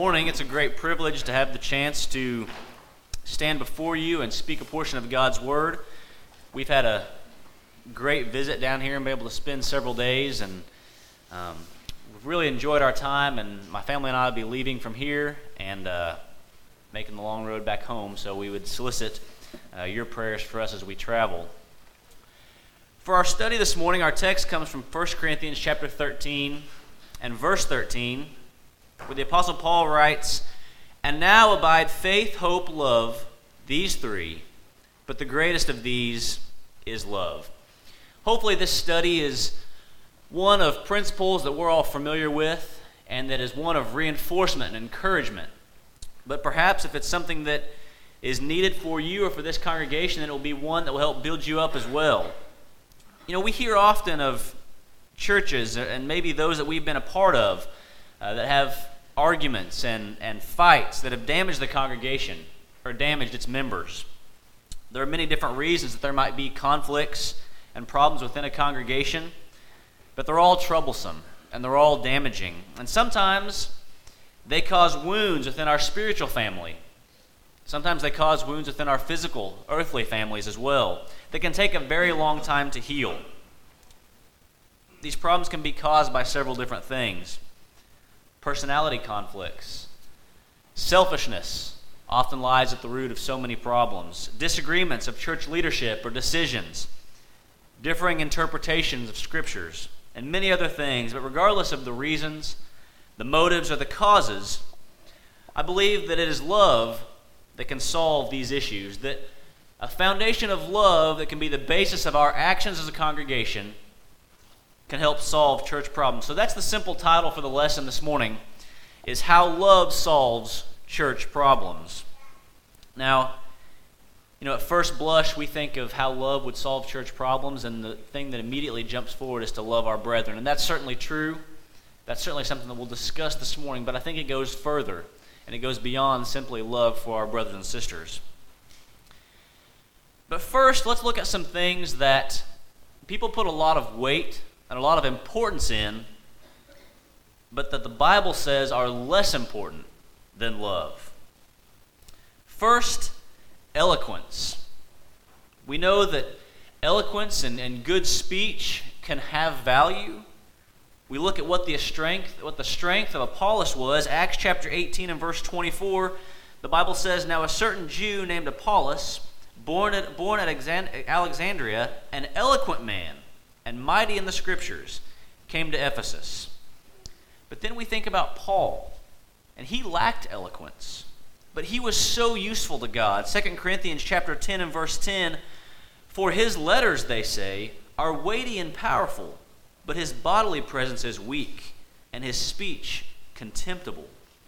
Morning. It's a great privilege to have the chance to stand before you and speak a portion of God's Word. We've had a great visit down here and been able to spend several days, and we've really enjoyed our time, and my family and I will be leaving from here and making the long road back home, so we would solicit your prayers for us as we travel. For our study this morning, our text comes from 1 Corinthians chapter 13 and verse 13, where the Apostle Paul writes, "And now abide faith, hope, love, these three, but the greatest of these is love." Hopefully this study is one of principles that we're all familiar with, and that is one of reinforcement and encouragement. But perhaps if it's something that is needed for you or for this congregation, then it will be one that will help build you up as well. You know, we hear often of churches, and maybe those that we've been a part of, that have arguments and fights that have damaged the congregation or damaged its members. There are many different reasons that there might be conflicts and problems within a congregation, but they're all troublesome and they're all damaging. And sometimes they cause wounds within our spiritual family. Sometimes they cause wounds within our physical, earthly families as well, that can take a very long time to heal. These problems can be caused by several different things. Personality conflicts. Selfishness often lies at the root of so many problems. Disagreements of church leadership or decisions. Differing interpretations of scriptures. And many other things. But regardless of the reasons, the motives, or the causes, I believe that it is love that can solve these issues. That a foundation of love that can be the basis of our actions as a congregation can help solve church problems. So that's the simple title for the lesson this morning, is How Love Solves Church Problems. Now, at first blush, we think of how love would solve church problems, and the thing that immediately jumps forward is to love our brethren. And that's certainly true. That's certainly something that we'll discuss this morning, but I think it goes further, and it goes beyond simply love for our brothers and sisters. But first, let's look at some things that people put a lot of weight and a lot of importance in, but that the Bible says are less important than love. First, eloquence. We know that eloquence and good speech can have value. We look at what the strength of Apollos was. Acts chapter 18 and verse 24, the Bible says, "Now a certain Jew named Apollos, born at Alexandria, an eloquent man, and mighty in the Scriptures, came to Ephesus." But then we think about Paul, and he lacked eloquence, but he was so useful to God. 2 Corinthians chapter 10 and verse 10, "For his letters," they say, "are weighty and powerful, but his bodily presence is weak, and his speech contemptible."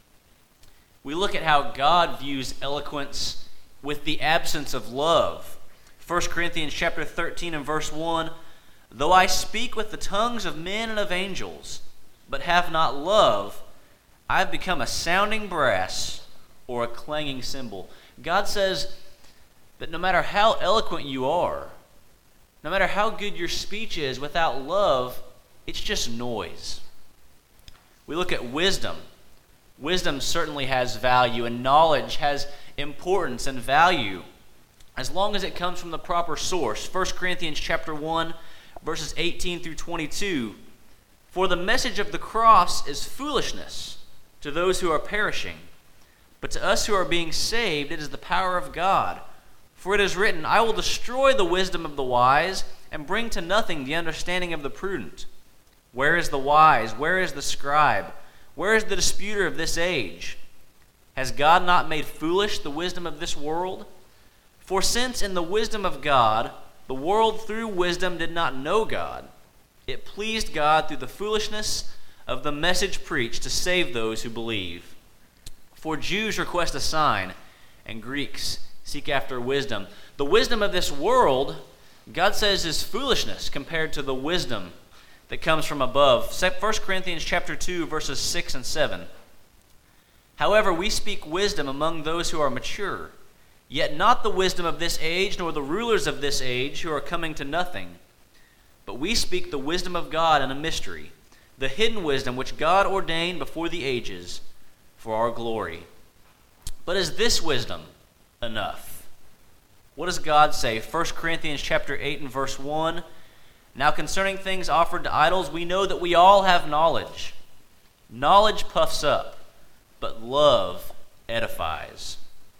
We look at how God views eloquence with the absence of love. 1 Corinthians chapter 13 and verse 1, "Though I speak with the tongues of men and of angels, but have not love, I have become a sounding brass or a clanging cymbal." God says that no matter how eloquent you are, no matter how good your speech is, without love, it's just noise. We look at wisdom. Wisdom certainly has value, and knowledge has importance and value as long as it comes from the proper source. 1 Corinthians chapter 1, verses 18 through 22, "For the message of the cross is foolishness to those who are perishing, but to us who are being saved it is the power of God. For it is written, I will destroy the wisdom of the wise and bring to nothing the understanding of the prudent. Where is the wise? Where is the scribe? Where is the disputer of this age? Has God not made foolish the wisdom of this world? For since in the wisdom of God the world through wisdom did not know God, it pleased God through the foolishness of the message preached to save those who believe. For Jews request a sign, and Greeks seek after wisdom." The wisdom of this world, God says, is foolishness compared to the wisdom that comes from above. 1 Corinthians chapter 2, verses 6 and 7. "However, we speak wisdom among those who are mature, yet not the wisdom of this age, nor the rulers of this age who are coming to nothing. But we speak the wisdom of God in a mystery, the hidden wisdom which God ordained before the ages, for our glory. But is this wisdom enough? What does God say? 1 Corinthians chapter 8 and verse 1. Now concerning things offered to idols, we know that we all have knowledge. Knowledge puffs up, but love edifies.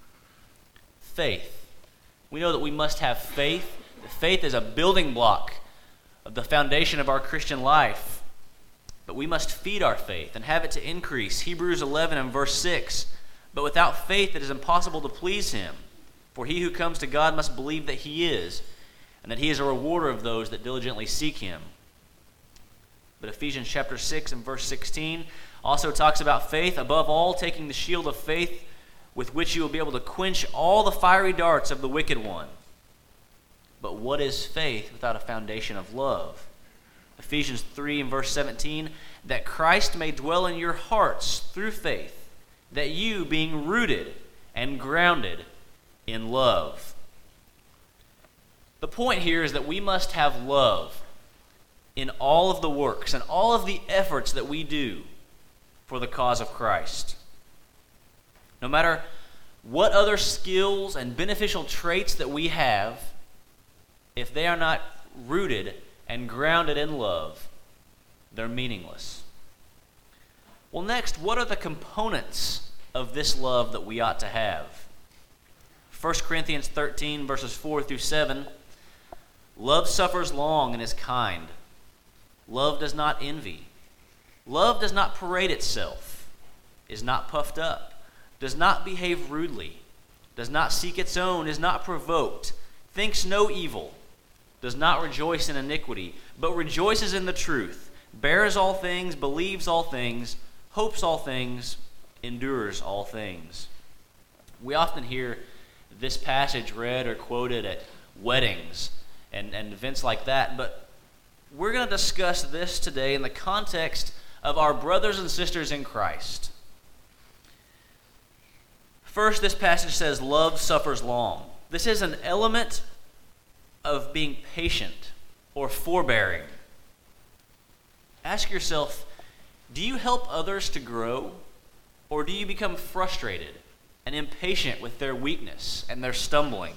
Faith. We know that we must have faith. Faith is a building block of the foundation of our Christian life. But we must feed our faith and have it to increase. Hebrews 11 and verse 6. But without faith it is impossible to please him. For he who comes to God must believe that he is, and that he is a rewarder of those that diligently seek him. But Ephesians chapter 6 and verse 16 also talks about faith. Above all, taking the shield of faith, with which you will be able to quench all the fiery darts of the wicked one. But what is faith without a foundation of love? Ephesians 3 and verse 17, that Christ may dwell in your hearts through faith, that you, being rooted and grounded in love. The point here is that we must have love in all of the works and all of the efforts that we do for the cause of Christ. No matter what other skills and beneficial traits that we have, if they are not rooted and grounded in love, they're meaningless. Well, next, what are the components of this love that we ought to have? 1 Corinthians 13, verses 4 through 7. Love suffers long and is kind. Love does not envy. Love does not parade itself, is not puffed up, does not behave rudely, does not seek its own, is not provoked, thinks no evil, does not rejoice in iniquity, but rejoices in the truth, bears all things, believes all things, hopes all things, endures all things. We often hear this passage read or quoted at weddings and events like that, but we're going to discuss this today in the context of our brothers and sisters in Christ. First, this passage says, love suffers long. This is an element of being patient or forbearing. Ask yourself, do you help others to grow, or do you become frustrated and impatient with their weakness and their stumbling?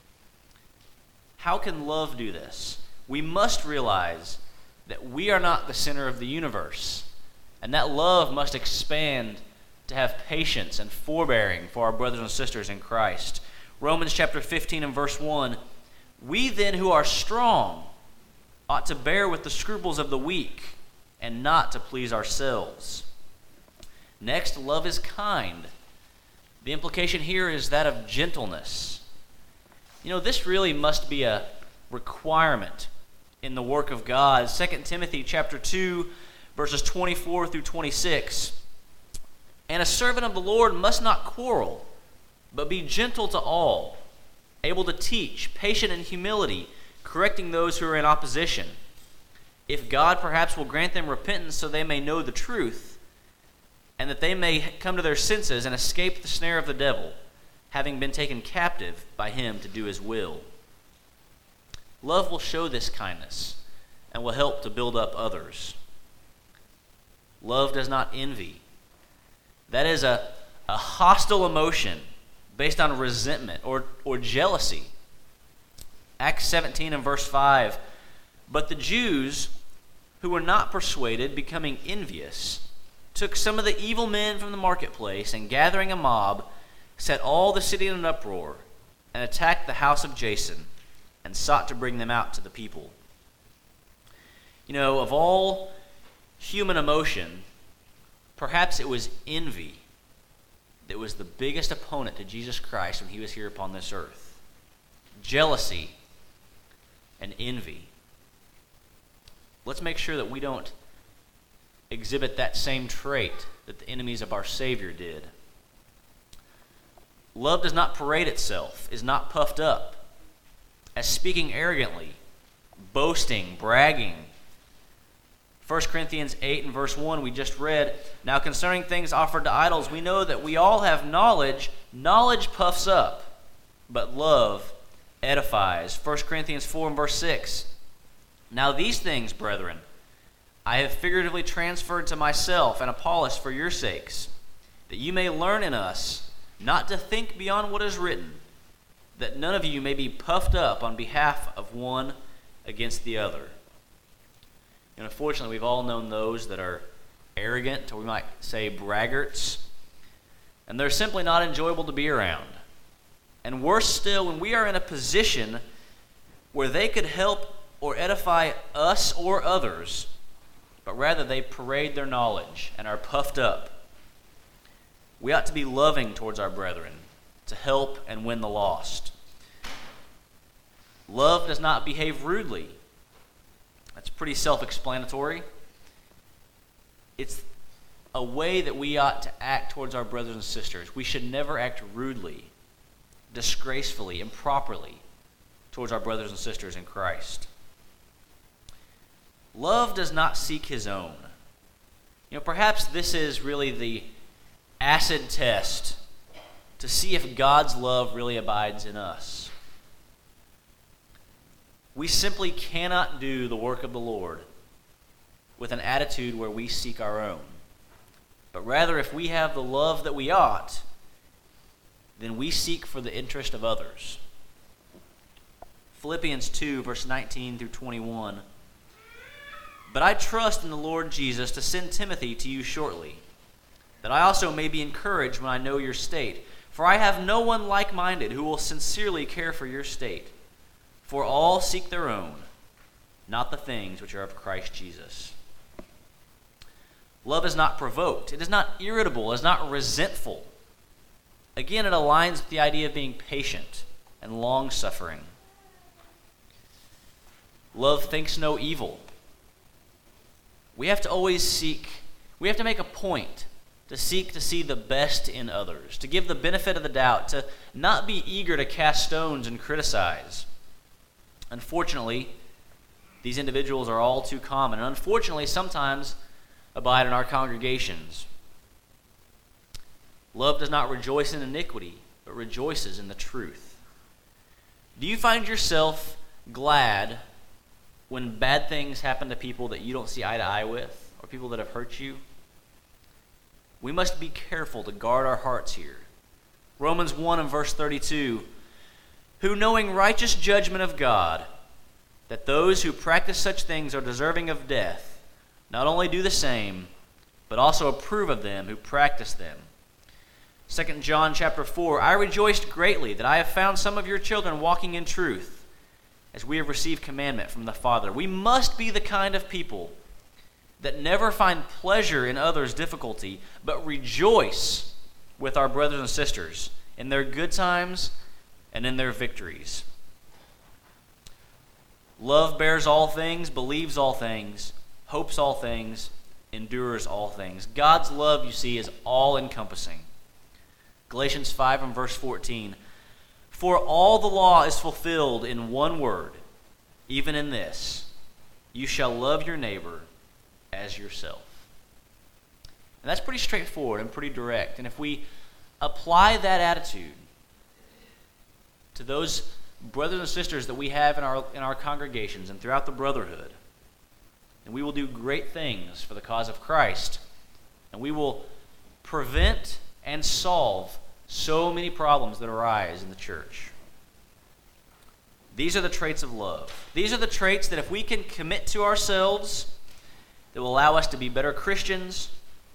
How can love do this? We must realize that we are not the center of the universe, and that love must expand to have patience and forbearing for our brothers and sisters in Christ. Romans chapter 15 and verse 1, we then who are strong ought to bear with the scruples of the weak and not to please ourselves. Next, love is kind. The implication here is that of gentleness. You know, this really must be a requirement in the work of God. 2 Timothy chapter 2, verses 24 through 26. And a servant of the Lord must not quarrel, but be gentle to all, able to teach, patient in humility, correcting those who are in opposition. If God perhaps will grant them repentance so they may know the truth, and that they may come to their senses and escape the snare of the devil, having been taken captive by him to do his will. Love will show this kindness and will help to build up others. Love does not envy. That is a hostile emotion based on resentment or jealousy. Acts 17 and verse 5, but the Jews who were not persuaded, becoming envious, took some of the evil men from the marketplace, and gathering a mob, set all the city in an uproar, and attacked the house of Jason, and sought to bring them out to the people. You know, of all human emotion, perhaps it was envy that was the biggest opponent to Jesus Christ when he was here upon this earth. Jealousy and envy. Let's make sure that we don't exhibit that same trait that the enemies of our Savior did. Love does not parade itself, is not puffed up, as speaking arrogantly, boasting, bragging. 1 Corinthians 8 and verse 1 we just read, now concerning things offered to idols, we know that we all have knowledge. Knowledge puffs up, but love edifies. 1 Corinthians 4 and verse 6, now these things, brethren, I have figuratively transferred to myself and Apollos for your sakes, that you may learn in us not to think beyond what is written, that none of you may be puffed up on behalf of one against the other. And unfortunately, we've all known those that are arrogant, or we might say braggarts, and they're simply not enjoyable to be around. And worse still, when we are in a position where they could help or edify us or others, but rather they parade their knowledge and are puffed up. We ought to be loving towards our brethren, to help and win the lost. Love does not behave rudely. That's pretty self-explanatory. It's a way that we ought to act towards our brothers and sisters. We should never act rudely, disgracefully, improperly towards our brothers and sisters in Christ. Love does not seek his own. Perhaps this is really the acid test to see if God's love really abides in us. We simply cannot do the work of the Lord with an attitude where we seek our own. But rather, if we have the love that we ought, then we seek for the interest of others. Philippians 2, verse 19 through 21. But I trust in the Lord Jesus to send Timothy to you shortly, that I also may be encouraged when I know your state. For I have no one like-minded who will sincerely care for your state. For all seek their own, not the things which are of Christ Jesus. Love is not provoked. It is not irritable. It is not resentful. Again, it aligns with the idea of being patient and long-suffering. Love thinks no evil. We have to make a point to seek to see the best in others, to give the benefit of the doubt, to not be eager to cast stones and criticize. Unfortunately, these individuals are all too common, and unfortunately sometimes abide in our congregations. Love does not rejoice in iniquity, but rejoices in the truth. Do you find yourself glad when bad things happen to people that you don't see eye to eye with, or people that have hurt you? We must be careful to guard our hearts here. Romans 1 and verse 32, who knowing righteous judgment of God, that those who practice such things are deserving of death, not only do the same, but also approve of them who practice them. 2 John chapter 4, I rejoiced greatly that I have found some of your children walking in truth, as we have received commandment from the Father. We must be the kind of people that never find pleasure in others' difficulty, but rejoice with our brothers and sisters in their good times and in their victories. Love bears all things, believes all things, hopes all things, endures all things. God's love, you see, is all-encompassing. Galatians 5 and verse 14, for all the law is fulfilled in one word, even in this, you shall love your neighbor as yourself. And that's pretty straightforward and pretty direct. And if we apply that attitude to those brothers and sisters that we have in our congregations and throughout the brotherhood, then we will do great things for the cause of Christ. And we will prevent and solve so many problems that arise in the church. These are the traits of love. These are the traits that if we can commit to ourselves, that will allow us to be better Christians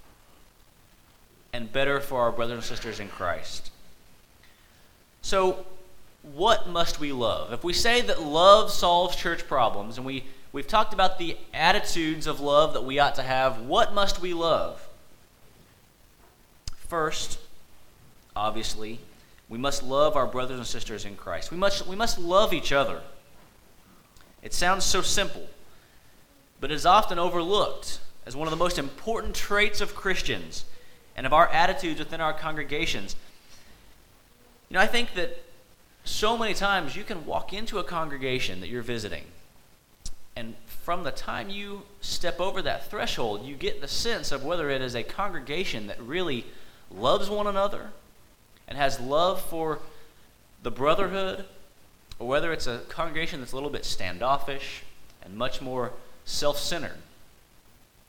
and better for our brothers and sisters in Christ. So, what must we love? If we say that love solves church problems, and we've talked about the attitudes of love that we ought to have, what must we love? First, obviously, we must love our brothers and sisters in Christ. We must love each other. It sounds so simple, but it is often overlooked as one of the most important traits of Christians and of our attitudes within our congregations. I think that so many times you can walk into a congregation that you're visiting, and from the time you step over that threshold, you get the sense of whether it is a congregation that really loves one another and has love for the brotherhood, or whether it's a congregation that's a little bit standoffish and much more self-centered.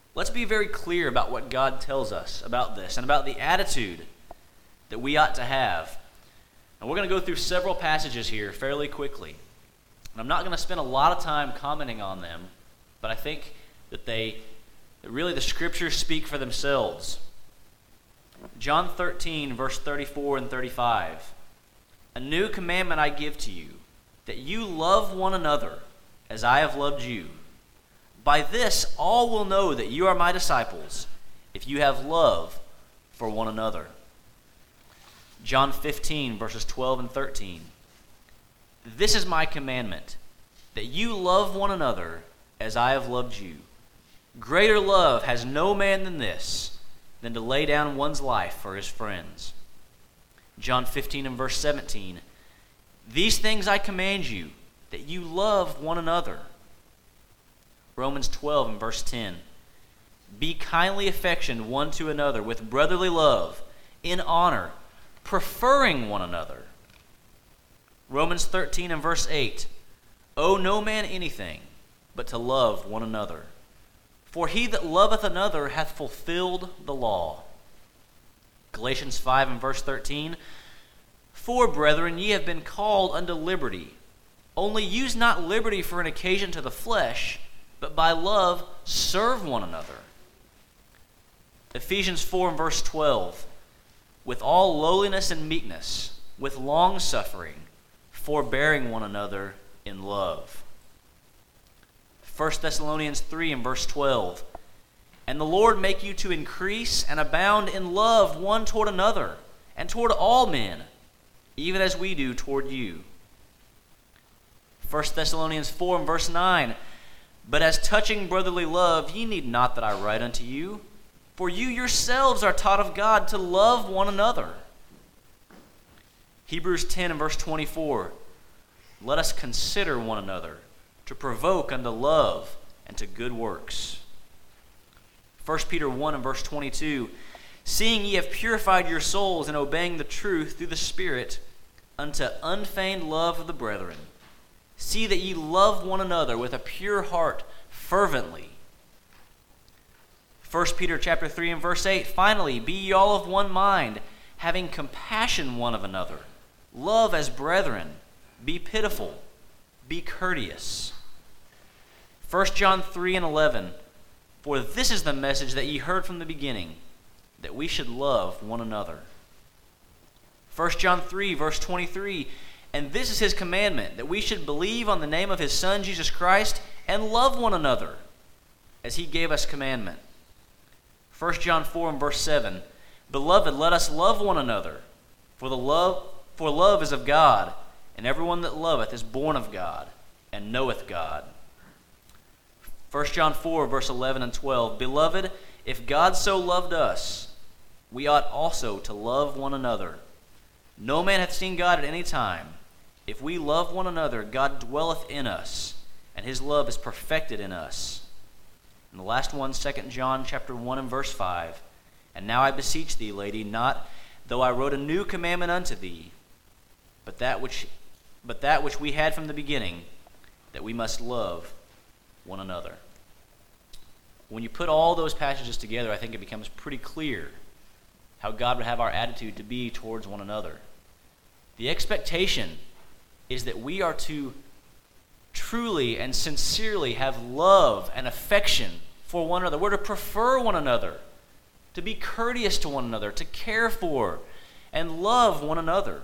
let's be very clear about what God tells us about this and about the attitude that we ought to have. And we're going to go through several passages here fairly quickly. And I'm not going to spend a lot of time commenting on them, but I think that that really the scriptures speak for themselves. John 13, verse 34 and 35. A new commandment I give to you, that you love one another as I have loved you. By this all will know that you are my disciples, if you have love for one another. John 15, verses 12 and 13. This is my commandment, that you love one another as I have loved you. Greater love has no man than this, than to lay down one's life for his friends. John 15 and verse 17. These things I command you, that you love one another. Romans 12 and verse 10. Be kindly affectioned one to another with brotherly love, in honor, preferring one another. Romans 13 and verse 8. Owe no man anything, but to love one another. For he that loveth another hath fulfilled the law. Galatians 5 and verse 13. For, brethren, ye have been called unto liberty. Only use not liberty for an occasion to the flesh, but by love serve one another. Ephesians 4 and verse 12. With all lowliness and meekness, with long-suffering, forbearing one another in love. 1 Thessalonians 3 and verse 12. And the Lord make you to increase and abound in love one toward another, and toward all men, even as we do toward you. 1 Thessalonians 4 and verse 9. But as touching brotherly love, ye need not that I write unto you, for you yourselves are taught of God to love one another. Hebrews 10 and verse 24. Let us consider one another, to provoke unto love and to good works. 1 Peter 1 and verse 22. Seeing ye have purified your souls in obeying the truth through the Spirit, unto unfeigned love of the brethren, see that ye love one another with a pure heart fervently. 1 Peter chapter 3 and verse 8. Finally, be ye all of one mind, having compassion one of another. Love as brethren. Be pitiful. Be courteous. 1 John 3 and 11. For this is the message that ye heard from the beginning, that we should love one another. 1 John 3 verse 23. And this is his commandment, that we should believe on the name of his Son, Jesus Christ, and love one another, as he gave us commandment. 1 John 4 and verse 7. Beloved, let us love one another, for love is of God, and everyone that loveth is born of God, and knoweth God. 1 John 4 verse 11 and 12. Beloved, if God so loved us, we ought also to love one another. No man hath seen God at any time. If we love one another, God dwelleth in us, and his love is perfected in us. And the last one, 2 John chapter 1 and verse 5. And now I beseech thee, lady, not though I wrote a new commandment unto thee, but that which we had from the beginning, that we must love one another. When you put all those passages together, I think it becomes pretty clear how God would have our attitude to be towards one another. The expectation is that we are to truly and sincerely have love and affection for one another. We're to prefer one another, to be courteous to one another, to care for and love one another.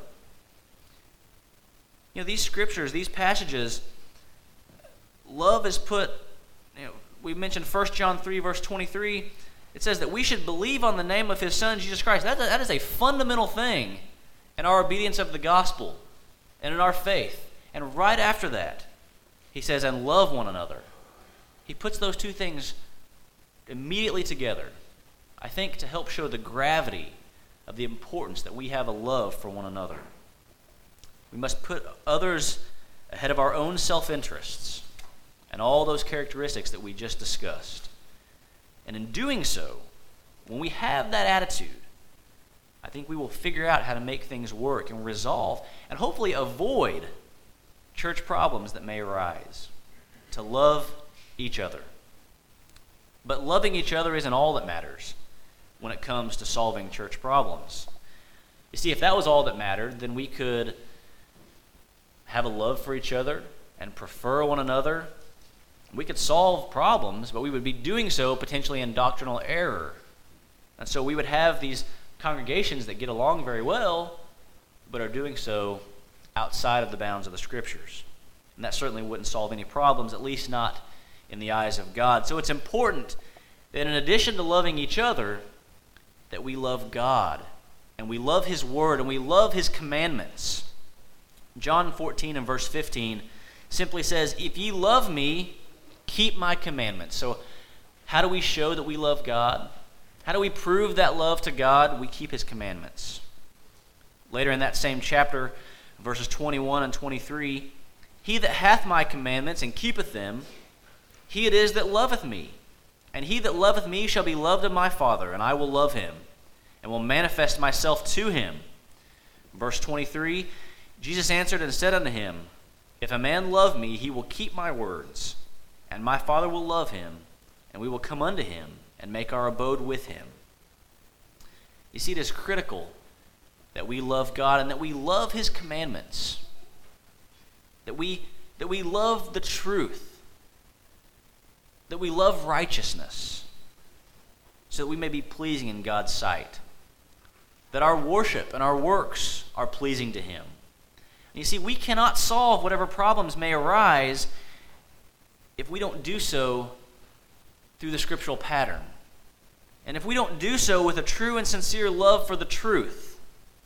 You know, these scriptures, these passages, love is put, we mentioned 1 John 3 verse 23. It says that we should believe on the name of his Son, Jesus Christ. That is a fundamental thing in our obedience of the gospel and in our faith. And right after that, he says, and love one another. He puts those two things immediately together, I think, to help show the gravity of the importance that we have a love for one another. We must put others ahead of our own self-interests and all those characteristics that we just discussed. And in doing so, when we have that attitude, I think we will figure out how to make things work and resolve and hopefully avoid church problems that may arise, to love each other. But loving each other isn't all that matters when it comes to solving church problems. You see, if that was all that mattered, then we could have a love for each other and prefer one another. We could solve problems, but we would be doing so potentially in doctrinal error. And so we would have these congregations that get along very well, but are doing so outside of the bounds of the Scriptures. And that certainly wouldn't solve any problems, at least not in the eyes of God. So it's important that in addition to loving each other, that we love God, and we love His Word, and we love His commandments. John 14 and verse 15 simply says, "If ye love me, keep my commandments." So how do we show that we love God? How do we prove that love to God? We keep His commandments. Later in that same chapter, verses 21 and 23, "He that hath my commandments and keepeth them, he it is that loveth me. And he that loveth me shall be loved of my Father, and I will love him, and will manifest myself to him." Verse 23, "Jesus answered and said unto him, If a man love me, he will keep my words, and my Father will love him, and we will come unto him, and make our abode with him." You see, it is critical that we love God and that we love His commandments, that we love the truth, that we love righteousness, so that we may be pleasing in God's sight, that our worship and our works are pleasing to Him. And you see, we cannot solve whatever problems may arise if we don't do so through the scriptural pattern, and if we don't do so with a true and sincere love for the truth,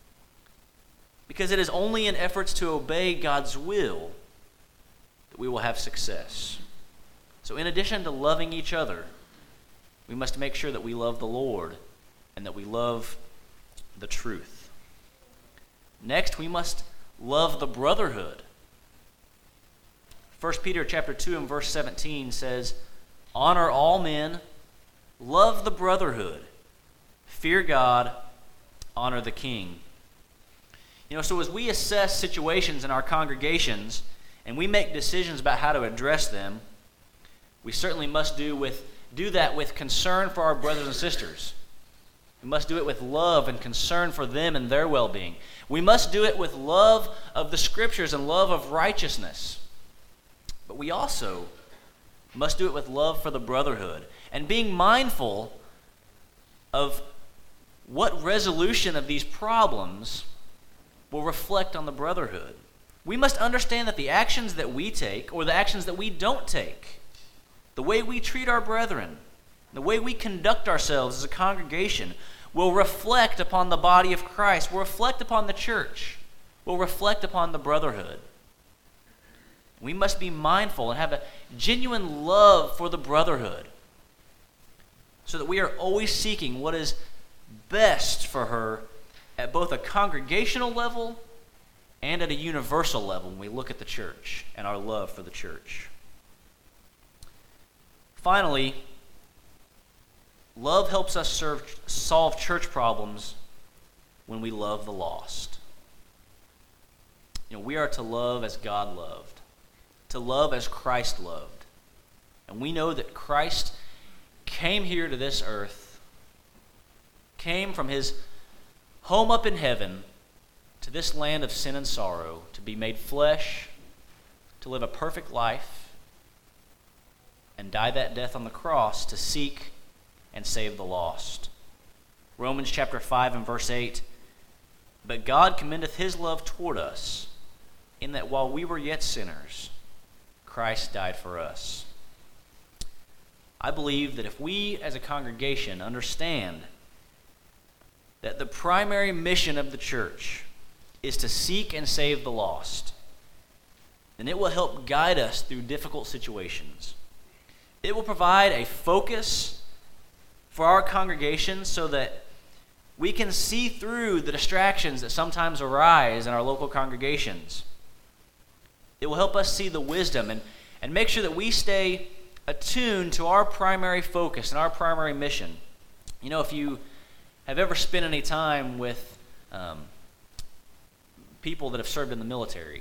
because it is only in efforts to obey God's will that we will have success. So in addition to loving each other, we must make sure that we love the Lord and that we love the truth. Next, we must love the brotherhood. 1 Peter chapter 2 and verse 17 says, "Honor all men, love the brotherhood, fear God, honor the king." So as we assess situations in our congregations and we make decisions about how to address them, we certainly must do that with concern for our brothers and sisters. We must do it with love and concern for them and their well-being. We must do it with love of the Scriptures and love of righteousness. But we also must do it with love for the brotherhood and being mindful of what resolution of these problems will reflect on the brotherhood. We must understand that the actions that we take or the actions that we don't take, the way we treat our brethren, the way we conduct ourselves as a congregation will reflect upon the body of Christ, will reflect upon the church, will reflect upon the brotherhood. We must be mindful and have a genuine love for the brotherhood so that we are always seeking what is best for her at both a congregational level and at a universal level when we look at the church and our love for the church. Finally, love helps us solve church problems when we love the lost. We are to love as God loved, to love as Christ loved. And we know that Christ came here to this earth, came from His home up in heaven to this land of sin and sorrow, to be made flesh, to live a perfect life, and die that death on the cross to seek and save the lost. Romans chapter 5 and verse 8, "But God commendeth His love toward us, in that while we were yet sinners, Christ died for us." I believe that if we as a congregation understand that the primary mission of the church is to seek and save the lost, then it will help guide us through difficult situations. It will provide a focus for our congregation so that we can see through the distractions that sometimes arise in our local congregations. It will help us see the wisdom and make sure that we stay attuned to our primary focus and our primary mission. If you have ever spent any time with people that have served in the military,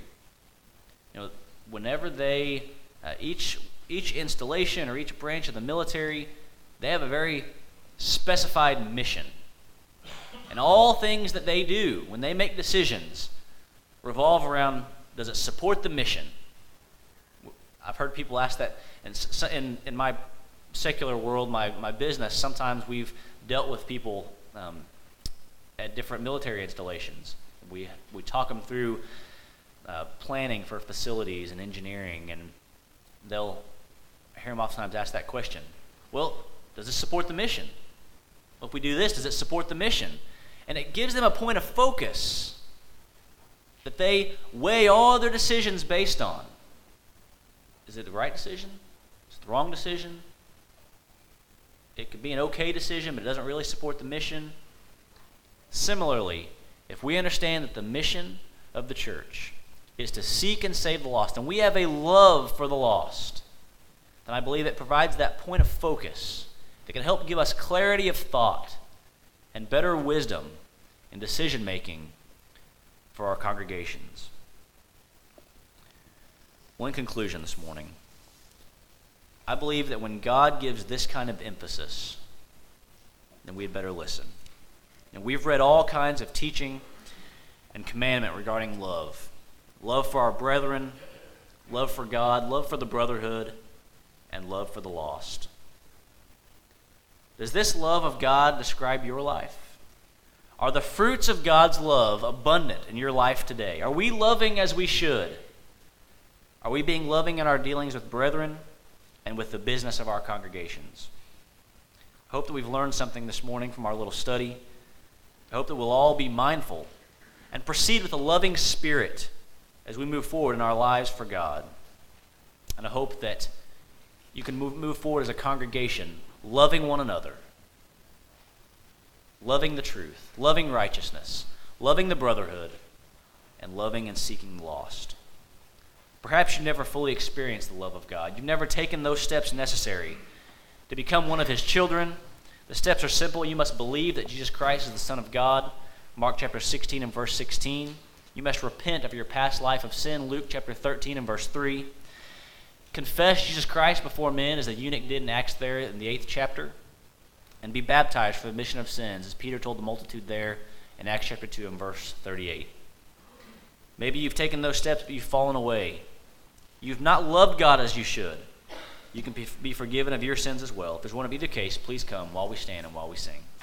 whenever they, each installation or each branch of the military They have a very specified mission. And all things that they do, when they make decisions, revolve around, does it support the mission? I've heard people ask that. And in my secular world, my business, sometimes we've dealt with people at different military installations. We talk them through planning for facilities and engineering, and they'll hear them oftentimes ask that question. Well, does this support the mission? Well, if we do this, does it support the mission? And it gives them a point of focus that they weigh all their decisions based on. Is it the right decision? Is it the wrong decision? It could be an okay decision, but it doesn't really support the mission. Similarly, if we understand that the mission of the church is to seek and save the lost, and we have a love for the lost, then I believe it provides that point of focus that can help give us clarity of thought and better wisdom in decision-making for our congregations. Well, in conclusion this morning, I believe that when God gives this kind of emphasis, then we had better listen. And we've read all kinds of teaching and commandment regarding love. Love for our brethren, love for God, love for the brotherhood, and love for the lost. Does this love of God describe your life? Are the fruits of God's love abundant in your life today? Are we loving as we should? Are we being loving in our dealings with brethren and with the business of our congregations? I hope that we've learned something this morning from our little study. I hope that we'll all be mindful and proceed with a loving spirit as we move forward in our lives for God. And I hope that you can move forward as a congregation, loving one another, loving the truth, loving righteousness, loving the brotherhood, and loving and seeking the lost. Perhaps you've never fully experienced the love of God. You've never taken those steps necessary to become one of his children. The steps are simple. You must believe that Jesus Christ is the Son of God, Mark chapter 16 and verse 16. You must repent of your past life of sin, Luke chapter 13 and verse 3. Confess Jesus Christ before men, as the eunuch did in Acts there in the 8th chapter, and be baptized for the remission of sins, as Peter told the multitude there in Acts chapter 2 and verse 38. Maybe you've taken those steps, but you've fallen away. You've not loved God as you should. You can be forgiven of your sins as well. If there's one of either case, please come while we stand and while we sing.